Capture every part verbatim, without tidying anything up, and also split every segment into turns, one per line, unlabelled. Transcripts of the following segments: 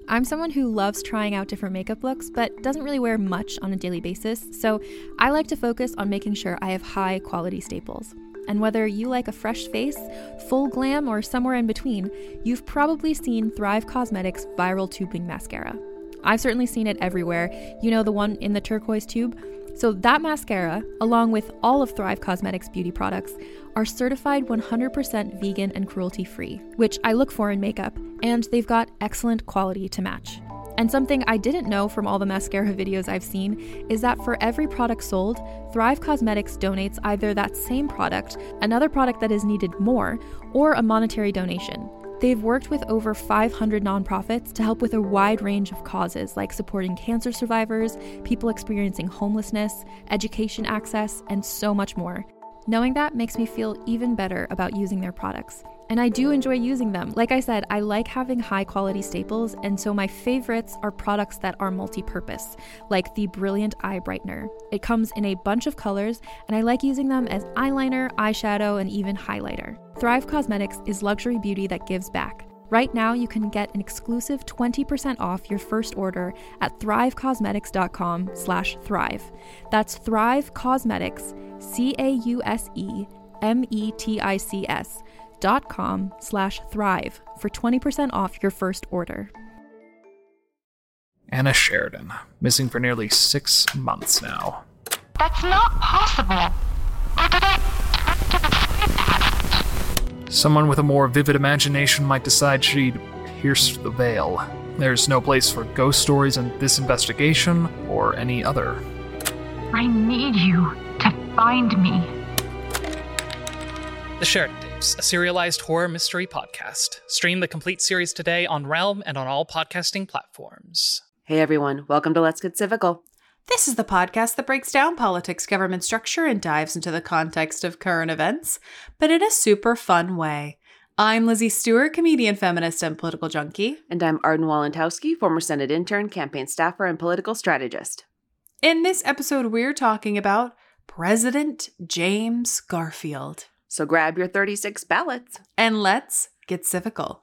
I'm someone who loves trying out different makeup looks, but doesn't really wear much on a daily basis, so I like to focus on making sure I have high quality staples. And whether you like a fresh face, full glam, or somewhere in between, you've probably seen Thrive Causemetics Viral Tubing Mascara. I've certainly seen it everywhere. You know, the one in the turquoise tube? So that mascara, along with all of Thrive Causemetics beauty products, are certified one hundred percent vegan and cruelty-free, which I look for in makeup, and they've got excellent quality to match. And something I didn't know from all the mascara videos I've seen is that for every product sold, Thrive Causemetics donates either that same product, another product that is needed more, or a monetary donation. They've worked with over five hundred nonprofits to help with a wide range of causes like supporting cancer survivors, people experiencing homelessness, education access, and so much more. Knowing that makes me feel even better about using their products. And I do enjoy using them. Like I said, I like having high quality staples, and so my favorites are products that are multi-purpose, like the Brilliant Eye Brightener. It comes in a bunch of colors, and I like using them as eyeliner, eyeshadow, and even highlighter. Thrive Causemetics is luxury beauty that gives back. Right now, you can get an exclusive twenty percent off your first order at thrivecausemetics.com slash thrive. That's Thrive Causemetics, C A U S E M E T I C S dot com slash thrive for twenty percent off your first order.
Anna Sheridan, missing for nearly six months now.
That's not possible.
Someone with a more vivid imagination might decide she'd pierce the veil. There's no place for ghost stories in this investigation or any other.
I need you to find me.
The Sheridan Tapes, a serialized horror mystery podcast. Stream the complete series today on Realm and on all podcasting platforms.
Hey everyone, welcome to Let's Get Civical.
This is the podcast that breaks down politics, government structure, and dives into the context of current events, but in a super fun way. I'm Lizzie Stewart, comedian, feminist, and political junkie.
And I'm Arden Walentowski, former Senate intern, campaign staffer, and political strategist.
In this episode, we're talking about President James Garfield.
So grab your thirty-six ballots.
And let's get civical.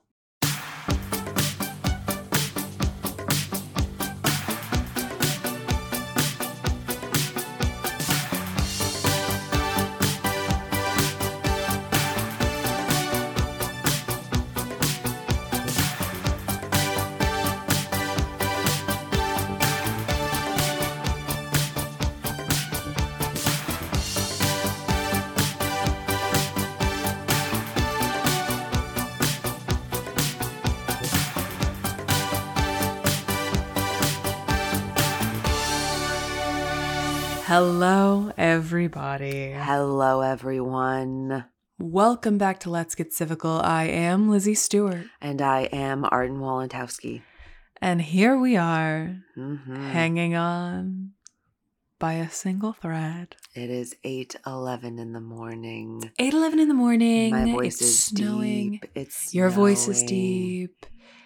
Hello, everybody.
Hello, everyone.
Welcome back to Let's Get Civical. I am Lizzie Stewart.
And I am Arden Walentowski.
And here we are,
mm-hmm.
hanging on by a single thread.
It is eight eleven in the morning.
eight eleven in the morning.
My voice
it's
is
snowing.
deep. It's
Your
snowing.
voice is deep.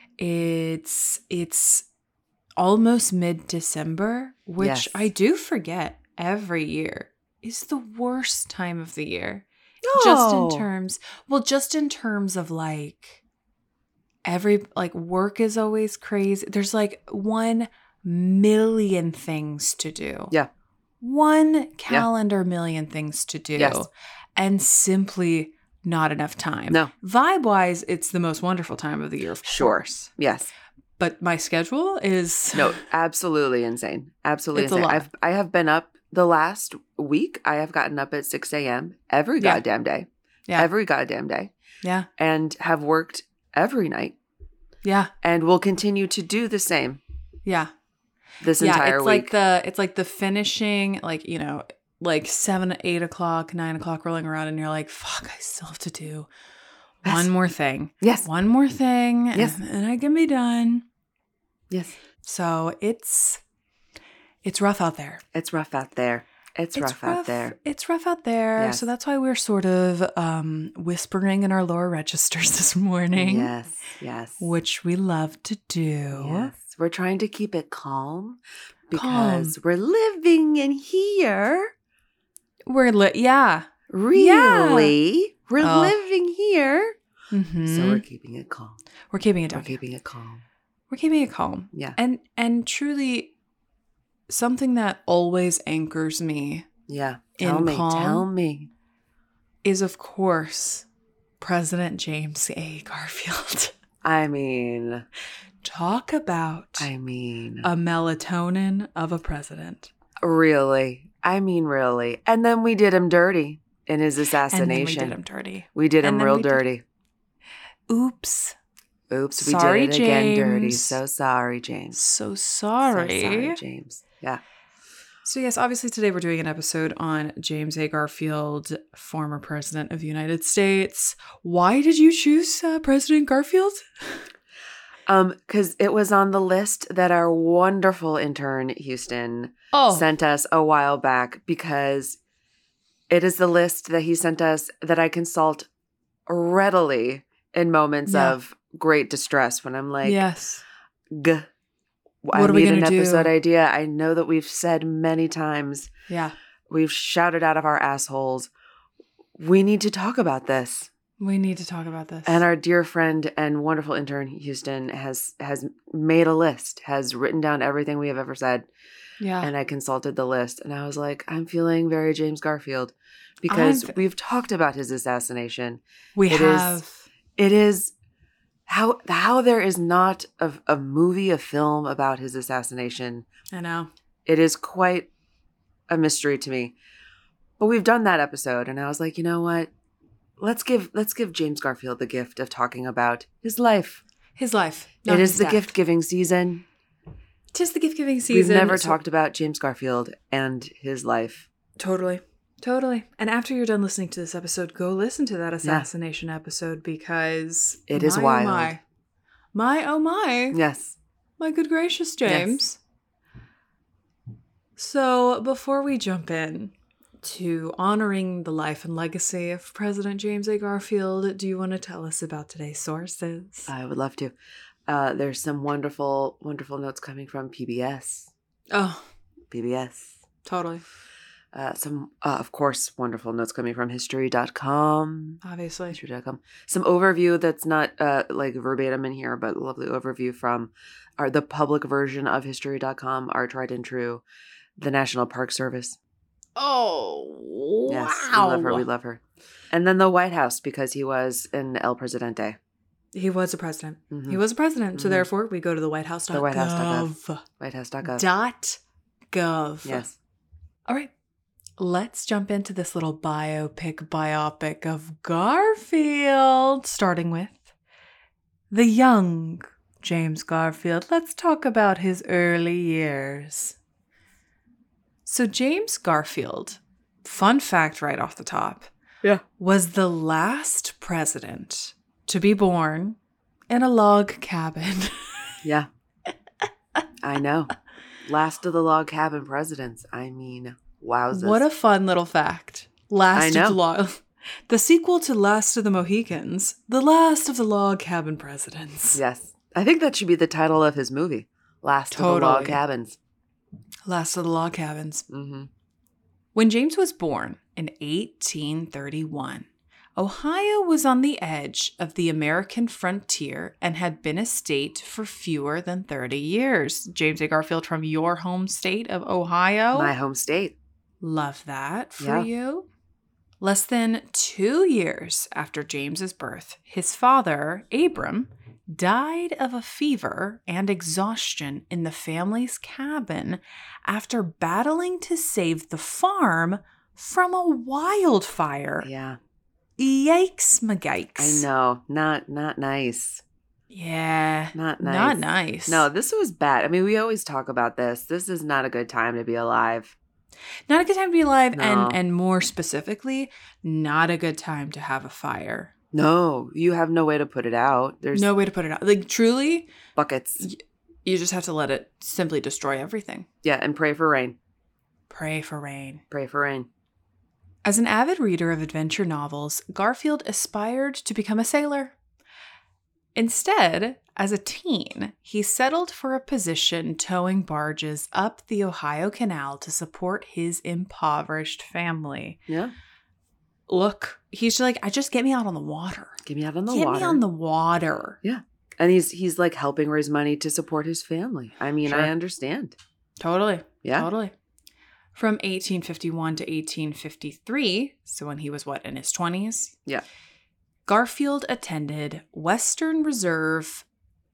It's, it's almost mid-December, which
yes.
I do forget. Every year is the worst time of the year.
Oh.
Just in terms, well, just in terms of like every, like work is always crazy. There's like one million things to do.
Yeah.
One calendar yeah. million things to do.
Yes.
And simply not enough time.
No.
Vibe-wise, it's the most wonderful time of the year, of
sure.
course.
Yes.
But my schedule is...
No, absolutely insane. Absolutely
it's
insane.
A lot.
I've, I have been up the last week. I have gotten up at six a.m. every
Yeah.
goddamn day.
Yeah.
Every goddamn day.
Yeah.
And have worked every night.
Yeah.
And will continue to do the same.
Yeah.
This
yeah,
entire
it's
week.
like the it's like the finishing, like, you know, like seven, eight o'clock, nine o'clock rolling around, and you're like, fuck, I still have to do
yes.
one more thing.
Yes.
One more thing.
Yes.
And, and I can be done.
Yes.
So it's it's rough out there.
It's rough out there. It's,
It's
rough, out there.
It's rough out there.
Yes.
So that's why we're sort of um, whispering in our lower registers this morning.
Yes. Yes.
Which we love to do.
Yes. We're trying to keep it calm because calm. We're living in here.
We're li- yeah.
Really?
Yeah.
We're
oh.
living here.
Mm-hmm.
So we're keeping it calm.
We're keeping it down.
We're keeping it calm.
We're keeping it calm.
Yeah.
And and truly something that always anchors me
Yeah. Tell
in
me.
calm
Tell me.
is, of course, President James A. Garfield.
I mean,
Talk about
I mean,
a melatonin of a president.
really. I mean, really. And then we did him dirty in his assassination.
And then we did him dirty.
We did
And
him
then
real
we did-
dirty.
Oops.
Oops, we
Sorry,
did it again dirty.
James.
So sorry, James.
So sorry.
So sorry, James. Yeah.
So yes, obviously today we're doing an episode on James A. Garfield, former president of the United States. Why did you choose uh, President Garfield?
Um, because it was on the list that our wonderful intern Houston
Oh,
sent us a while back, because it is the list that he sent us that I consult readily in moments
Yeah.
of great distress when I'm like,
yes.
G- I
What are we
need an
gonna do?
episode idea. I know that we've said many times,
Yeah.
we've shouted out of our assholes, we need to talk about this.
We need to talk about this.
And our dear friend and wonderful intern Houston has has made a list, has written down everything we have ever said.
yeah.
And I consulted the list and I was like, I'm feeling very James Garfield, because
I'm-
we've talked about his assassination.
we
it is-
have.
It is how how there is not a, a movie, a film about his assassination.
I know.
It is quite a mystery to me. But we've done that episode and I was like, you know what? Let's give let's give James Garfield the gift of talking about his life.
His life. not
It is
his
the
death.
gift giving season.
Tis the gift giving season.
We've never
so-
talked about James Garfield and his life.
Totally. Totally. And after you're done listening to this episode, go listen to that assassination episode, because
It is
my,
wild.
Oh my. My oh my.
Yes.
My good gracious, James. So before we jump in to honoring the life and legacy of President James A. Garfield, do you want to tell us about today's sources?
I would love to. Uh, there's some wonderful, wonderful notes coming from P B S.
Oh,
P B S.
totally.
Uh, some, uh, of course, wonderful notes coming from history dot com.
Obviously.
history dot com. Some overview that's not uh, like verbatim in here, but lovely overview from our the public version of history dot com, our tried and true, the National Park Service.
Oh,
Yes,
wow.
we love her. We love her. And then the White House, because he was an El Presidente.
He was a president.
Mhm.
He was a president. So
Mhm.
therefore, we go to the White House.
The White House dot gov. White House dot gov.
Dot gov.
Yes.
All right. Let's jump into this little biopic biopic of Garfield, starting with the young James Garfield. Let's talk about his early years. So James Garfield, fun fact right off the top,
Yeah.
was the last president to be born in a log cabin.
Yeah. I know. Last of the log cabin presidents. I mean, wowzers.
What a fun little fact. Last
I
of
know.
the log. The sequel to Last of the Mohicans, The Last of the Log Cabin Presidents.
Yes. I think that should be the title of his movie. Last of the log
Totally.
cabins.
Last of the Log Cabins.
Mm-hmm.
When James was born in eighteen thirty-one, Ohio was on the edge of the American frontier and had been a state for fewer than thirty years. James A. Garfield, from your home state of Ohio.
My home state.
Love that for
Yeah.
you. Less than two years after James's birth, his father, Abram, died of a fever and exhaustion in the family's cabin after battling to save the farm from a wildfire.
Yeah.
Yikes, magikes.
I know. Not not nice.
Yeah.
Not nice.
Not nice.
No, this was bad. I mean, we always talk about this. This is not a good time to be alive.
Not a good time to be alive,
No.
and, and more specifically, not a good time to have a fire.
No, you have no way to put it out. There's
No way to put it out. Like, truly,
buckets.
you just have to let it simply destroy everything.
Yeah, and pray for rain.
Pray for rain.
Pray for rain.
As an avid reader of adventure novels, Garfield aspired to become a sailor. Instead, as a teen, he settled for a position towing barges up the Ohio Canal to support his impoverished family.
Yeah.
Look, he's like, I just get me out on the water.
Get me out on the
get
water.
me on the water.
Yeah. And he's he's like helping raise money to support his family. I mean,
Sure.
I understand.
Totally.
Yeah.
Totally. From eighteen fifty-one to eighteen fifty-three, so when he was what, in his twenties?
Yeah.
Garfield attended Western Reserve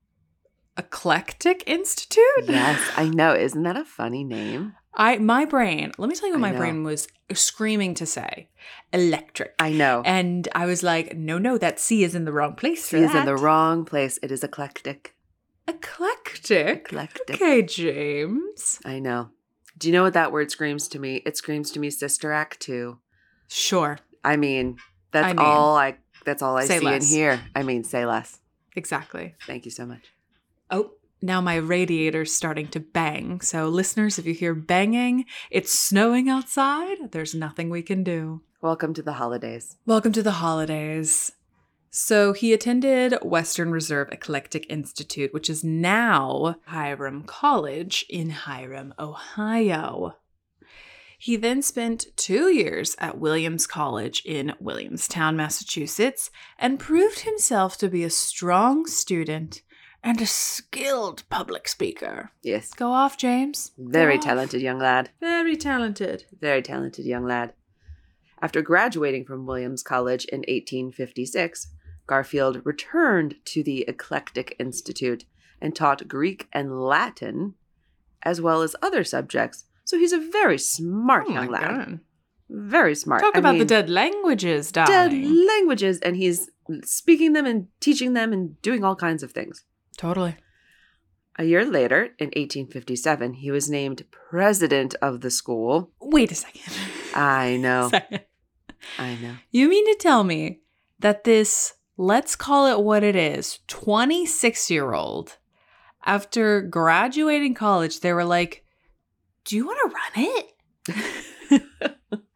Eclectic Institute?
Yes, I know. Isn't that a funny name?
I my brain, let me tell you what
I
my
know.
brain was screaming to say. Electric.
I know.
And I was like, no, no, that C is in the wrong place for
He is in the
that.
wrong place. It is eclectic.
Eclectic.
Eclectic.
Okay, James.
I know. Do you know what that word screams to me? It screams to me Sister Act two.
Sure.
I mean, that's
I mean,
all I that's all I
say
see
less.
and hear. I mean, say less.
Exactly.
Thank you so much.
Oh, now my radiator's starting to bang. So listeners, if you hear banging, it's snowing outside. There's nothing we can do.
Welcome to the holidays.
Welcome to the holidays. So he attended Western Reserve Eclectic Institute, which is now Hiram College in Hiram, Ohio. He then spent two years at Williams College in Williamstown, Massachusetts, and proved himself to be a strong student and a skilled public speaker.
Yes.
Go off, James. Go
Very
off.
talented young lad.
Very talented.
Very talented young lad. After graduating from Williams College in eighteen fifty-six, Garfield returned to the Eclectic Institute and taught Greek and Latin, as well as other subjects. So he's a very smart
Oh my
young lad.
God.
Very smart.
Talk
I
about the
mean,
dead languages,
dead
darling.
languages, and he's speaking them and teaching them and doing all kinds of things.
Totally.
A year later, in eighteen fifty-seven, he was named president of the school.
Wait a second.
I know.
Second.
I know.
You mean to tell me that this, let's call it what it is, twenty-six-year-old, after graduating college, they were like, do you want to run it?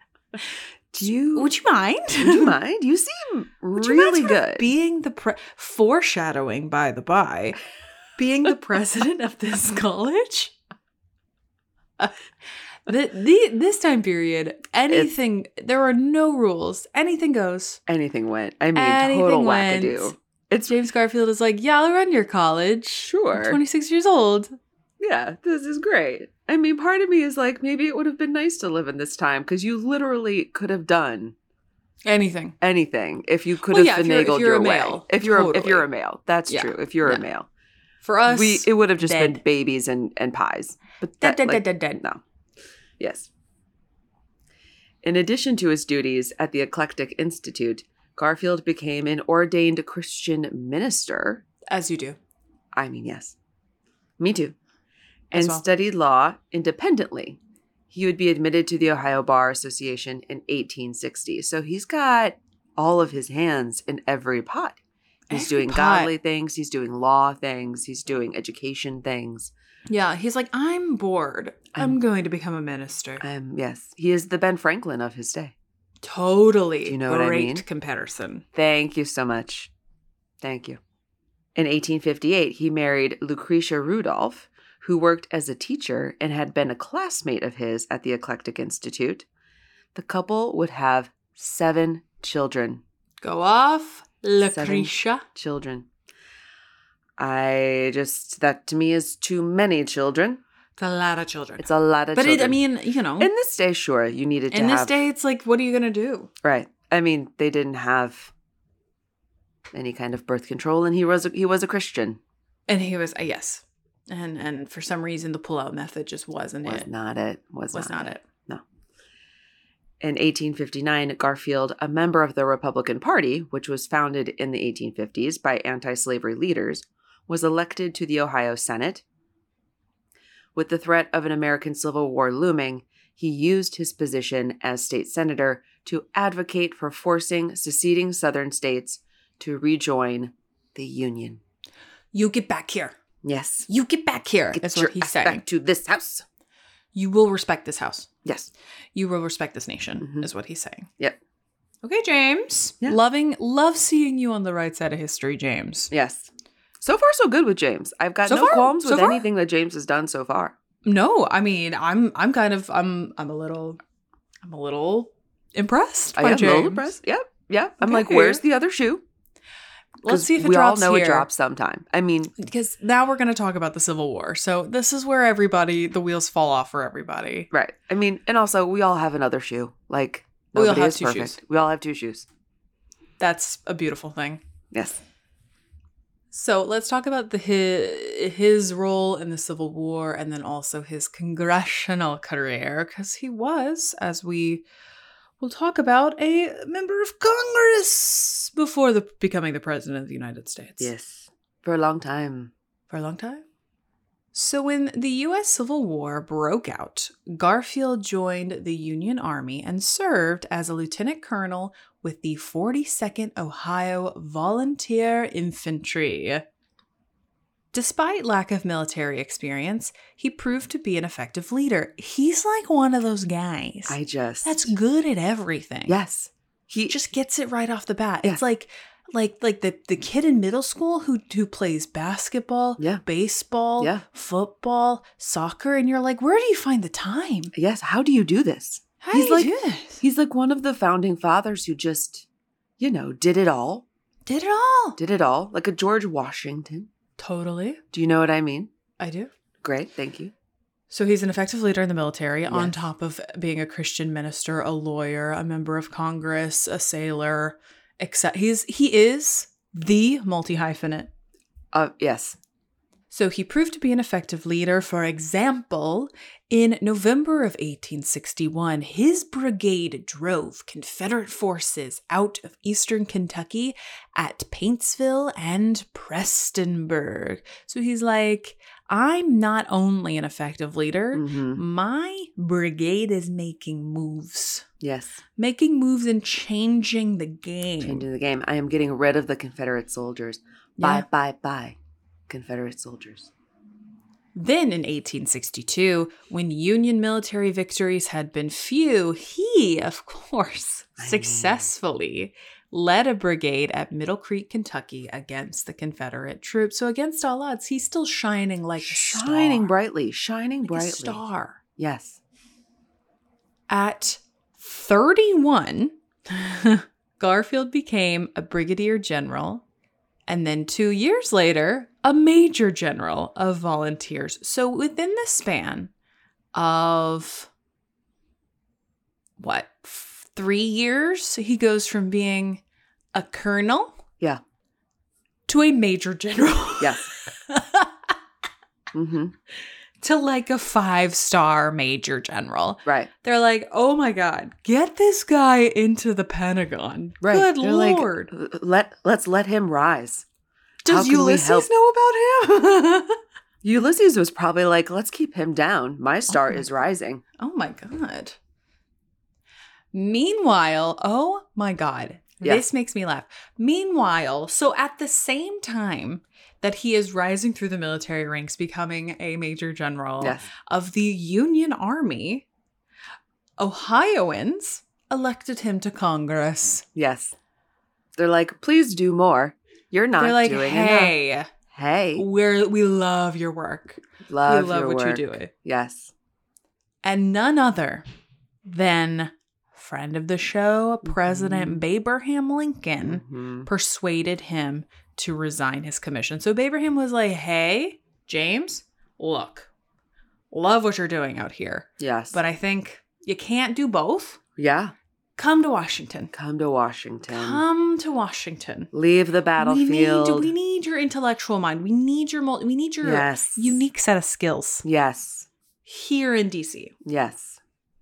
Do you
Would you mind?
Would you mind? You seem
Would you mind
really
sort of
good.
being the pre- foreshadowing, by the by, being the president of this college? Uh, the, the this time period, anything, there are no rules. Anything goes.
Anything went. I mean,
Anything
total
went.
wackadoo. It's
James Garfield is like, yeah, I'll run your college.
Sure.
I'm twenty-six years old.
yeah, this is great. I mean, part of me is like, maybe it would have been nice to live in this time because you literally could have done
Anything.
anything if you could
Well,
have
yeah, if you're- if
finagled
you're
your
a
way.
male.
If you're a, if
Totally.
you're a male, that's
Yeah.
true. If you're
Yeah.
a male,
For us,
we it would have just been
dead.
babies and and pies. But
dead,
that,
dead,
like,
dead, dead, dead.
No. Yes. In addition to his duties at the Eclectic Institute, Garfield became an ordained Christian minister.
As you do.
I mean, yes. Me too.
As
And
well.
studied law independently. He would be admitted to the Ohio Bar Association in eighteen sixty. So he's got all of his hands in every pot. He's
Every
doing
pot.
godly things. He's doing law things. He's doing education things.
Yeah, he's like, I'm bored. I'm,
I'm-
going to become a minister.
Um, yes, he is the Ben Franklin of his day.
Totally.
Do you know what I
Great
mean?
comparison.
Thank you so much. Thank you. In eighteen fifty-eight, he married Lucretia Rudolph, who worked as a teacher and had been a classmate of his at the Eclectic Institute. The couple would have seven children.
Go off, Lucretia.
Children. I just, that to me is too many children.
It's a lot of children.
It's a lot of
but it,
children.
I mean, you know,
in this day, sure, you needed to
in this
have.
day, it's like, what are you going to do?
Right. I mean, they didn't have any kind of birth control, and he was a, he was a Christian.
And he was, uh, yes. And and for some reason, the pull-out method just wasn't
Was
it.
not it. Was,
was
not,
not
it.
it.
No. In eighteen fifty-nine, Garfield, a member of the Republican Party, which was founded in the eighteen fifties by anti-slavery leaders, was elected to the Ohio Senate. With the threat of an American Civil War looming, he used his position as state senator to advocate for forcing seceding Southern states to rejoin the Union.
You get back here.
Yes.
You get back here.
Get
That's
your
what he's
ass
saying.
back to this house.
You will respect this house.
Yes.
You will respect this nation,
Mhm.
is what he's saying.
Yep.
Okay, James.
Yeah.
Loving, love seeing you on the right side of history, James.
Yes. So far, so good with James. I've got
So
no
far,
qualms
so
with
far.
anything that James has done so far.
No, I mean, I'm, I'm kind of, I'm, I'm a little, I'm a little impressed
I
by
am
James.
a little impressed. Yep. Yep. I'm
Okay.
like, where's the other shoe?
Let's
'Cause
see if it
we
drops
all know
here.
it drops sometime. I mean,
Because now we're going to talk about the Civil War. So this is where everybody, the wheels fall off for everybody.
right. I mean, and also we all have another shoe. Like,
We all
nobody
have
is
two
perfect.
shoes.
We all have two shoes.
That's a beautiful thing.
Yes.
So let's talk about the his, his role in the Civil War and then also his congressional career, because he was, as we will talk about, a member of Congress before the, becoming the President of the United States.
Yes. For a long time.
For a long time. So when the U S Civil War broke out, Garfield joined the Union Army and served as a lieutenant colonel with the forty-second Ohio Volunteer Infantry. Despite lack of military experience, he proved to be an effective leader. He's like one of those guys
I just.
that's good at everything.
Yes.
He just gets it right off the bat.
Yeah.
It's like like like the, the kid in middle school who who plays basketball,
Yeah.
baseball,
Yeah.
football, soccer, and you're like, where do you find the time?
Yes. How do you do this?
How
He's
do you
like-
do this?
He's like one of the founding fathers who just, you know, did it all.
Did it all.
Did it all. Like a George Washington.
Totally.
Do you know what I mean?
I do.
Great. Thank you.
So he's an effective leader in the military, on
Yes.
top of being a Christian minister, a lawyer, a member of Congress, a sailor, except he's he is the multi-hyphenate.
Uh, yes.
So he proved to be an effective leader. For example, in November of eighteen sixty-one, his brigade drove Confederate forces out of eastern Kentucky at Paintsville and Prestonburg. So he's like, I'm not only an effective leader,
hmm
my brigade is making moves.
Yes.
Making moves and changing the game.
Changing the game. I am getting rid of the Confederate soldiers.
Yeah.
Bye, bye, bye. Confederate soldiers.
Then in eighteen sixty-two, when Union military victories had been few, he, of course,
I mean-
successfully led a brigade at Middle Creek, Kentucky against the Confederate troops. So against all odds, he's still shining like a
Shining
star.
brightly. Shining
Like
brightly.
a star.
Yes.
At thirty-one, Garfield became a brigadier general, and then two years later, a major general of volunteers. So within the span of what, f- three years, he goes from being a colonel
Yeah.
to a major general.
Yes. Mm-hmm.
To like a five-star major general.
Right.
They're like, oh my God, get this guy into the Pentagon.
Right.
Good
They're like,
Lord.
let, let's let him rise.
Does
how can we
Ulysses
help?
know about him?
Ulysses was probably like, let's keep him down. My star
my
is rising.
Oh my God. Meanwhile, oh my God,
Yeah.
this makes me laugh. Meanwhile, so at the same time that he is rising through the military ranks, becoming a major general
Yes.
of the Union Army, Ohioans elected him to Congress.
Yes. They're like, please do more. You're not
They're like,
doing enough.
hey,
Hey.
we're, we love your work.
Love
we love
your
what
work.
you're doing.
Yes.
And none other than friend of the show, President
Mhm.
Abraham Lincoln,
Mhm.
persuaded him to resign his commission. So Abraham was like, hey, James, look, love what you're doing out here,
Yes.
but I think you can't do both.
yeah.
Come to Washington.
Come to Washington.
Come to Washington.
Leave the battlefield.
We need, we need your intellectual mind. We need your mul- we need your
Yes.
unique set of skills
Yes.
here in D C.
Yes.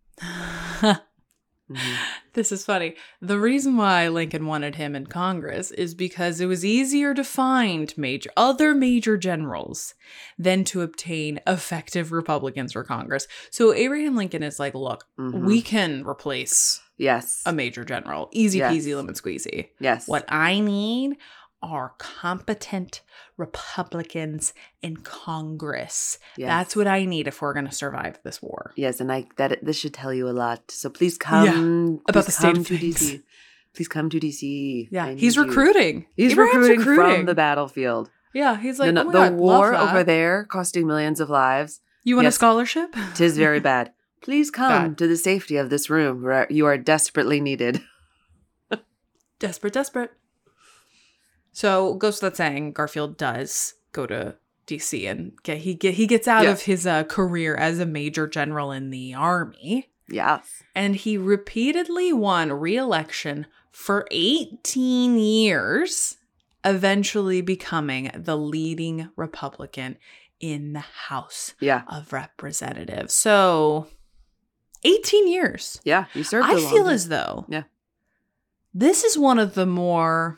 Mhm.
This is funny. The reason why Lincoln wanted him in Congress is because it was easier to find major other major generals than to obtain effective Republicans for Congress. So Abraham Lincoln is like, look,
Mhm.
we can replace
Yes.
a major general. Easy
Yes.
peasy lemon squeezy.
Yes.
What I need are competent Republicans in Congress.
Yes.
That's what I need if we're going to survive this war.
Yes, and I that this should tell you a lot. So please come
about
please
the state
come
of
to
things.
D C. Please come to D C.
Yeah,
I
he's
need you.
recruiting.
He's
Abraham's
recruiting, from the battlefield.
Yeah, he's like,
the
oh my
the
God,
war
love that.
over there costing millions of lives.
You want
Yes.
a scholarship?
Tis very bad. Please come
Bad.
to the safety of this room where you are desperately needed.
Desperate, desperate. So goes without saying, Garfield does go to D C and get he get he gets out
Yeah.
of his uh, career as a major general in the army,
Yes.
and he repeatedly won re-election for eighteen years, eventually becoming the leading Republican in the House
Yeah.
of Representatives. So eighteen years.
Yeah. You served
I
a long
feel
time.
as though
Yeah.
this is one of the more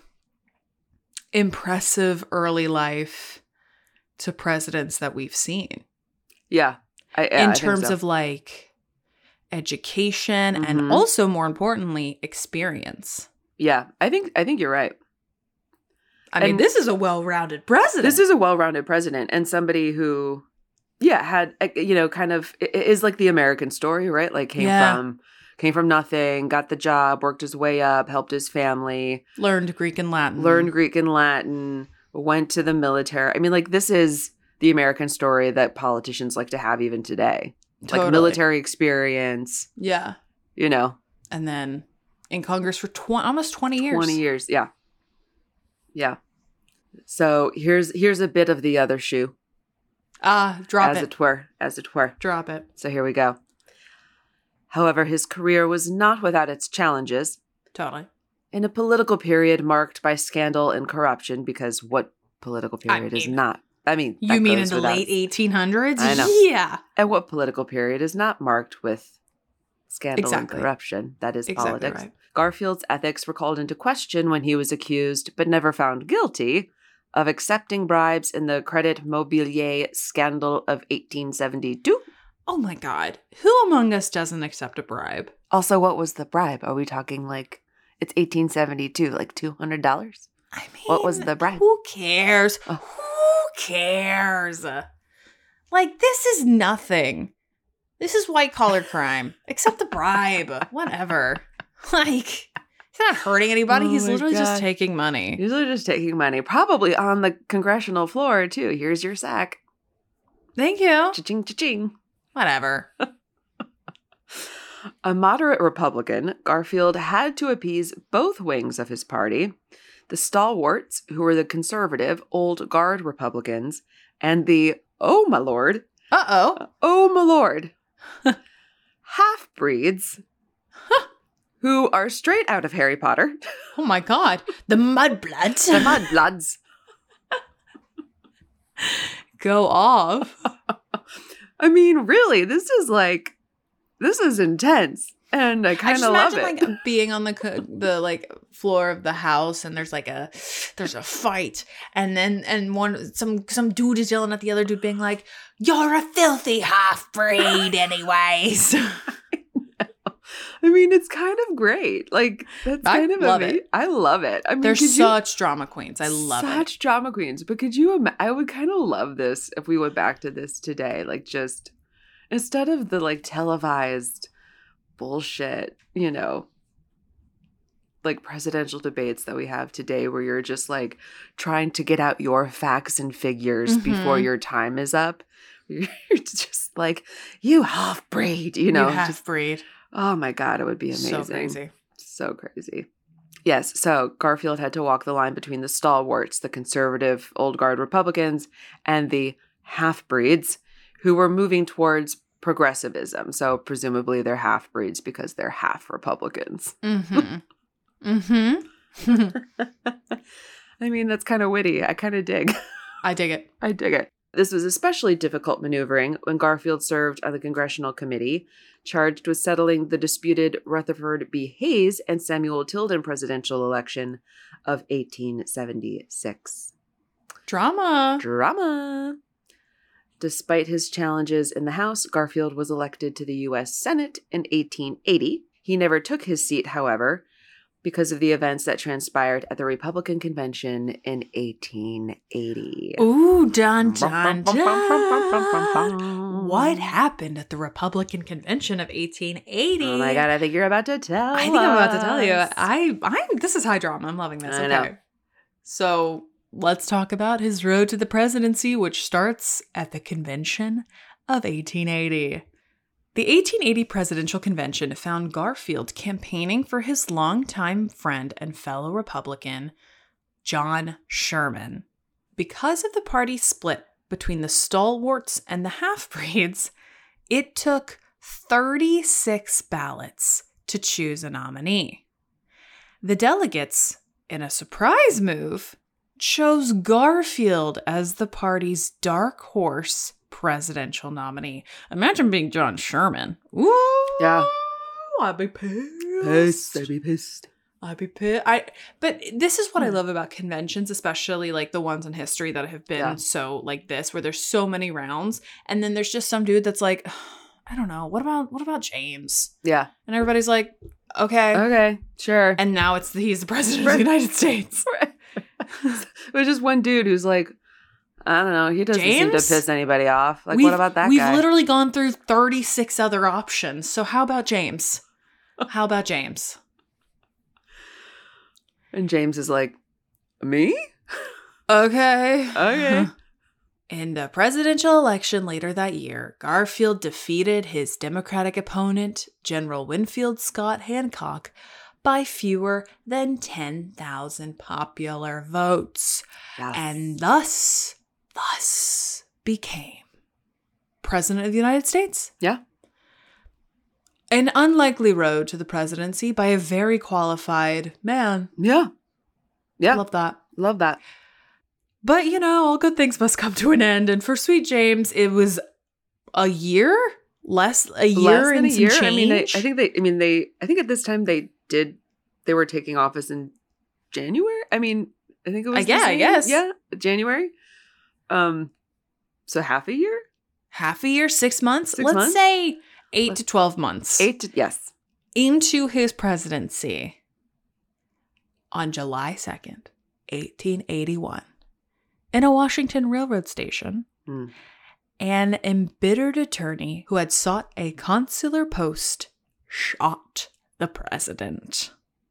impressive early life to presidents that we've seen
Yeah. I, yeah, I
in
think
terms
so.
of like education
Mhm.
and also more importantly experience.
Yeah. I think I think you're right.
I mean,
And-
this is a well-rounded president.
This is a well-rounded president and somebody who, yeah, had, uh, you know, kind of i- is like the American story, right? Like came
Yeah.
from came from nothing, got the job, worked his way up, helped his family,
learned Greek and Latin.
learned Greek and Latin, went to the military. I mean, like this is the American story that politicians like to have even today.
Totally.
Like military experience,
Yeah.
you know,
And then in Congress for tw- almost twenty years.
twenty years. Yeah. Yeah. So here's here's a bit of the other shoe,
Ah, drop
as
it.
it were, as it were.
Drop it.
So here we go. However, his career was not without its challenges.
Totally.
In a political period marked by scandal and corruption, because what political
I
period is
mean-
not? I mean,
You
that
mean in
goes
the
without-
late eighteen hundreds?
I know.
Yeah.
And what political period is not marked with scandal
Exactly.
and corruption? That is
Exactly
politics.
right.
Garfield's ethics were called into question when he was accused, but never found guilty, of accepting bribes in the Credit Mobilier scandal of eighteen seventy-two.
Oh my God. Who among us doesn't accept a bribe?
Also, what was the bribe? Are we talking like it's eighteen seventy-two, like two hundred dollars?
I mean,
What was the bribe?
Who cares?
Oh.
Who cares? Like, this is nothing. This is white collar crime. Accept the bribe. Whatever. Like, he's not hurting anybody.
Oh
he's
my
literally just
God.
taking money.
Usually just taking money, probably on the congressional floor, too. Here's your sack.
Thank you.
Cha-ching, cha-ching.
Whatever.
A moderate Republican, Garfield had to appease both wings of his party, the stalwarts, who were the conservative, old guard Republicans, and the, oh my lord,
Uh-oh.
oh my lord, half-breeds, who are straight out of Harry Potter,
Oh my God. The mudbloods.
the mudbloods.
Go off.
I mean, really, this is like, this is intense. And I
I
kind
just
of love
imagine
it.
like being on the co- the like floor of the house, and there's like a there's a fight, and then and one some some dude is yelling at the other dude, being like, "You're a filthy half breed, anyways."
I mean, it's kind of great. Like, that's
I
kind of
love
amazing.
it.
I love it. I mean,
They're
could you-
such drama queens. I love
such
it.
drama queens. But could you? Ima- I would kind of love this if we went back to this today. Like, just instead of the like televised bullshit, you know, like presidential debates that we have today, where you're just like trying to get out your facts and figures
Mhm.
before your time is up. You're just like, you half breed, you know.
you half
just,
breed.
oh my God, it would be amazing.
So crazy.
So crazy. Yes, so Garfield had to walk the line between the stalwarts, the conservative old guard Republicans, and the half-breeds who were moving towards progressivism. So presumably they're half-breeds because they're half Republicans.
Mm-hmm. mm-hmm.
I mean, that's kind of witty. I kind of dig.
I dig it.
I dig it. This was especially difficult maneuvering when Garfield served on the congressional committee charged with settling the disputed Rutherford B. Hayes and Samuel Tilden presidential election of eighteen seventy-six.
Drama.
Drama. Despite his challenges in the House, Garfield was elected to the U S Senate in eighteen eighty. He never took his seat, however, because of the events that transpired at the Republican convention in eighteen eighty.
Ooh, dun dun dun. What happened at the Republican convention of eighteen eighty?
Oh my God, I think you're about to tell
I think I'm about to tell you.
us.
I, I, this is high drama. I'm loving this.
I
Okay.
know.
So let's talk about his road to the presidency, which starts at the convention of eighteen eighty. The eighteen eighty presidential convention found Garfield campaigning for his longtime friend and fellow Republican, John Sherman. Because of the party split between the stalwarts and the half-breeds, it took thirty-six ballots to choose a nominee. The delegates, in a surprise move, chose Garfield as the party's dark horse presidential nominee. Imagine being John Sherman. Ooh,
Yeah.
I'd be pissed.
Pissed. I'd be pissed.
I'd be pissed. I, but this is what
Hmm.
I love about conventions, especially like the ones in history that have been
Yeah.
so like this, where there's so many rounds, and then there's just some dude that's like, I don't know, what about what about James?
Yeah.
And everybody's like, okay.
Okay. Sure.
And now it's he's the president
Right.
of the United States.
It was just one dude who's like, I don't know. He doesn't seem to
James?
piss anybody off. Like,
We've-
what about that
We've
guy?
literally gone through thirty-six other options. So how about James? How about James?
And James is like, me?
Okay.
Okay.
In the presidential election later that year, Garfield defeated his Democratic opponent, General Winfield Scott Hancock, by fewer than ten thousand popular votes,
Yes.
and thus, thus became President of the United States.
Yeah.
An unlikely road to the presidency by a very qualified man.
Yeah. Yeah.
Love that.
Love that.
But, you know, all good things must come to an end. And for Sweet James, it was a year? Less a year
Less than
and
a
some
year.
change?
I mean, I, I think they, I mean, they, I think at this time they did, they were taking office in January. I mean, I think it was,
I guess-
the
I
same-
guess.
Yeah. January. Um, so half a year?
half a year, six months?
Six
Let's
months?
say eight
Let's-
to twelve months.
Eight to, yes.
Into his presidency on July second, eighteen eighty-one. In a Washington railroad station,
Hmm.
an embittered attorney who had sought a consular post shot the president.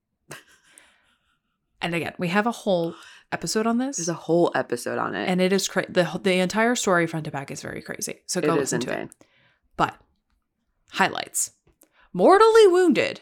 And again, we have a whole episode on this.
There's a whole episode on it.
And it is crazy. The, the entire story front to back is very crazy. So go
It is
listen to
insane.
it. But highlights. Mortally wounded.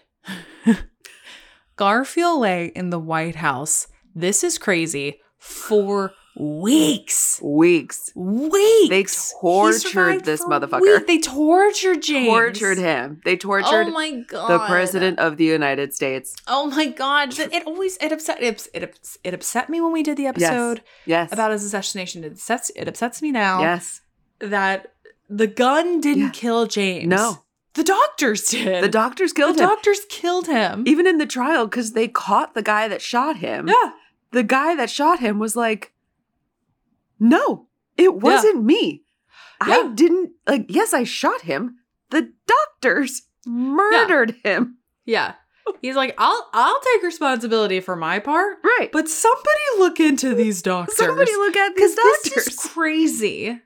Garfield lay in the White House. This is crazy. For weeks.
Weeks.
Weeks.
They
He
tortured
survived
this
for
motherfucker.
weeks. They tortured James.
Tortured him. They tortured
Oh my god.
the president of the United States.
Oh my god. It always it upset it, it, ups- it upset me when we did the episode
Yes.
about his assassination. It upsets it upsets me now.
Yes.
That the gun didn't
Yeah.
kill James.
No.
The doctors did.
The doctors
The
killed him.
doctors killed him.
Even in the trial, because they caught the guy that shot him.
Yeah.
The guy that shot him was like, no, it wasn't me.
Yeah.
I didn't, like, yes, I shot him. The doctors murdered him.
Yeah. He's like, I'll I'll take responsibility for my part,
Right.
but somebody look into these doctors.
somebody look at these
Because
doctors.
this is crazy.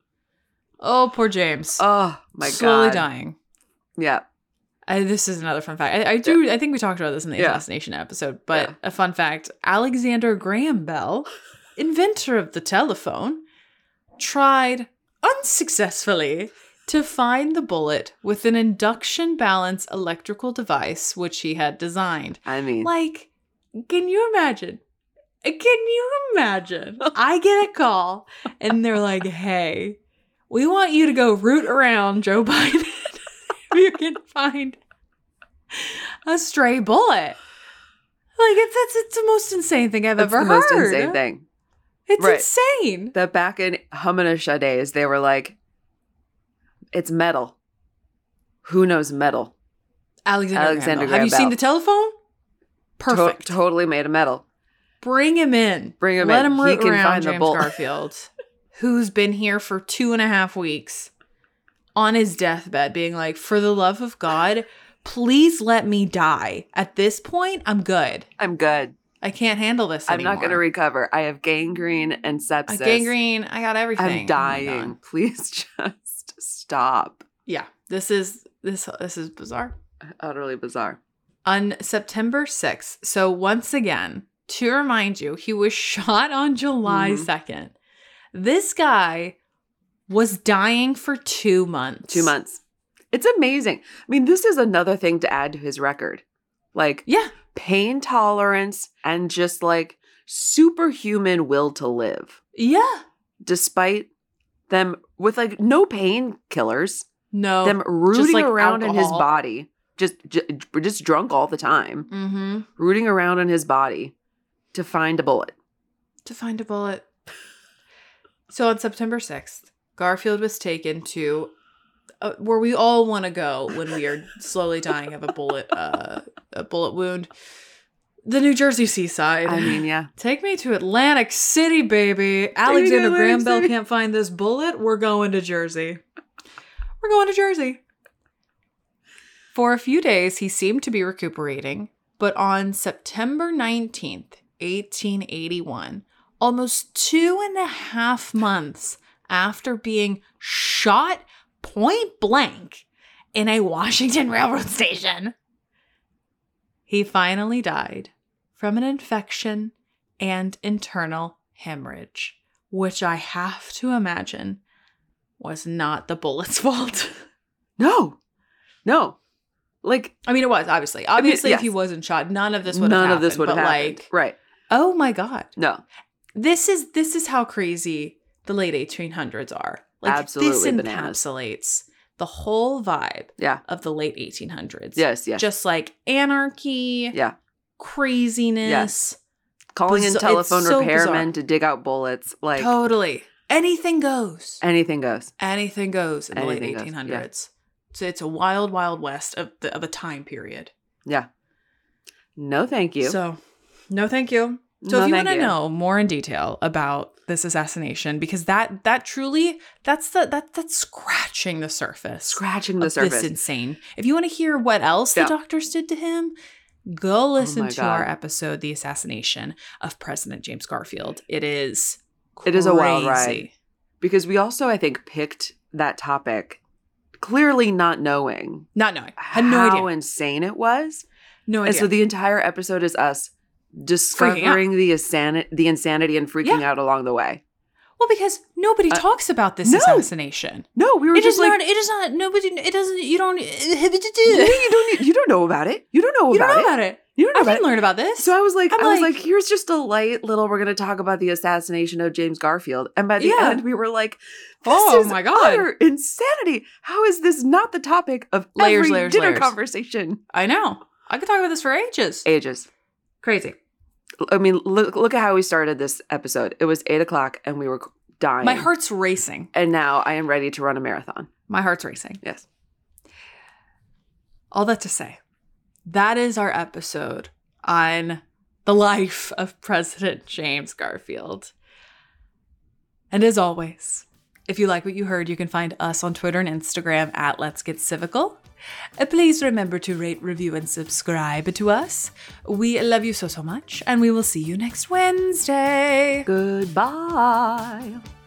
Oh, poor James.
oh, my
Slowly
God.
dying.
Yeah.
I, this is another fun fact. I, I do. I think we talked about this in the
Yeah.
assassination episode, but
Yeah.
a fun fact: Alexander Graham Bell, inventor of the telephone, tried unsuccessfully to find the bullet with an induction balance electrical device which he had designed.
I mean,
Like, can you imagine? Can you imagine? I get a call and they're like, "Hey, we want you to go root around Joe Biden if you can find a stray bullet." Like, it's it's, it's the most insane thing I've
that's
ever
the most
heard.
insane thing.
It's
Right.
insane.
That back in Hamanasha days, they were like, it's metal. Who knows metal?
Alexander,
Alexander
Graham Bell. Have you
Graham
seen
Bell.
the telephone? Perfect.
To- totally made of metal.
Bring him in.
Bring him
Let
in.
him
He
root
can
around
find the
James
bull-
Garfield, who's been here for two and a half weeks on his deathbed, being like, for the love of God, please let me die. At this point, I'm good.
I'm good.
I can't handle this
I'm
anymore.
not going to recover. I have gangrene and sepsis.
I gangrene. I got everything.
I'm
Oh my
dying.
God.
Please just stop.
Yeah, this is this this is bizarre.
Utterly bizarre.
On September sixth, so once again, to remind you, he was shot on July
Mhm.
second. This guy was dying for two months.
Two months. It's amazing. I mean, this is another thing to add to his record. Like,
Yeah.
pain tolerance and just like superhuman will to live,
Yeah.
despite them with like no painkillers,
No.
them rooting
like,
around in his
alcohol.
body, just, just just drunk all the time,
Mm-hmm.
rooting around in his body to find a bullet.
To find a bullet. So on September sixth, Garfield was taken to uh, where we all want to go when we are slowly dying of a bullet, uh, a bullet wound. The New Jersey seaside.
I mean, yeah.
Take me to Atlantic City, baby. Alexander
Atlantic
Graham Bell
City.
can't find this bullet. We're going to Jersey. We're going to Jersey. For a few days, he seemed to be recuperating, but on September nineteenth, eighteen eighty-one, almost two and a half months after being shot point blank in a Washington railroad station, he finally died from an infection and internal hemorrhage, which I have to imagine was not the bullet's fault.
No, no. Like,
I mean, it was, obviously. Obviously,
yes.
if he wasn't shot, none of this would have
none
happened.
of this would have
but
happened.
Like,
Right.
oh my God.
No.
This is this is how crazy the late eighteen hundreds are. Like,
Absolutely
this
bananas.
encapsulates the whole vibe
Yeah.
of the late eighteen hundreds.
Yes, yes.
Just like anarchy,
Yeah.
craziness.
Calling in
Bizar-
telephone
it's so
repairmen
bizarre.
to dig out bullets. Like,
Totally. Anything goes.
anything goes.
Anything goes in the
Anything
late
goes,
eighteen hundreds. So it's a wild, wild west of the of a time period.
Yeah. No, thank you.
So, no, thank you. So
No,
if you
thank
want to
you.
know more in detail about this assassination, because that that truly that's the that that's scratching the surface.
Scratching the
of
surface.
This insane. If you want to hear what else
Yeah.
the doctors did to him, go listen
Oh my
to our
God.
episode, The Assassination of President James Garfield. It is
It is a wild ride.
crazy.
Because we also, I think, picked that topic clearly not knowing
Not knowing. Had no
how
idea.
insane it was.
No
And
idea.
so the entire episode is us discovering the, insani- the insanity and freaking
Yeah.
out along the way.
well, because nobody
Uh,
talks about this
no.
assassination.
No, we were
It is
just like,
not. It is not. Nobody. It doesn't. You don't.
"Yeah, you don't need, you don't know about it. You don't know
You
about
don't know
it.
about it.
You don't know
I
about
didn't
it."
learn about this.
So I was like,
I'm
I was
like-
like, here's just a light little, we're going to talk about the assassination of James Garfield. And by the
Yeah.
end, we were like, this
Oh
is
my God.
utter insanity. How is this not the topic of
Layers,
every
layers,
dinner
layers.
conversation?
I know. I could talk about this for ages.
Ages.
Crazy.
I mean, look, look at how we started this episode. It was eight o'clock and we were dying.
My heart's racing.
And now I am ready to run a marathon.
My heart's racing.
Yes.
All that to say, that is our episode on the life of President James Garfield. And as always, if you like what you heard, you can find us on Twitter and Instagram at Let's Get Civical. Uh, Please remember to rate, review, and subscribe to us. We love you so, so much, and we will see you next Wednesday.
Goodbye.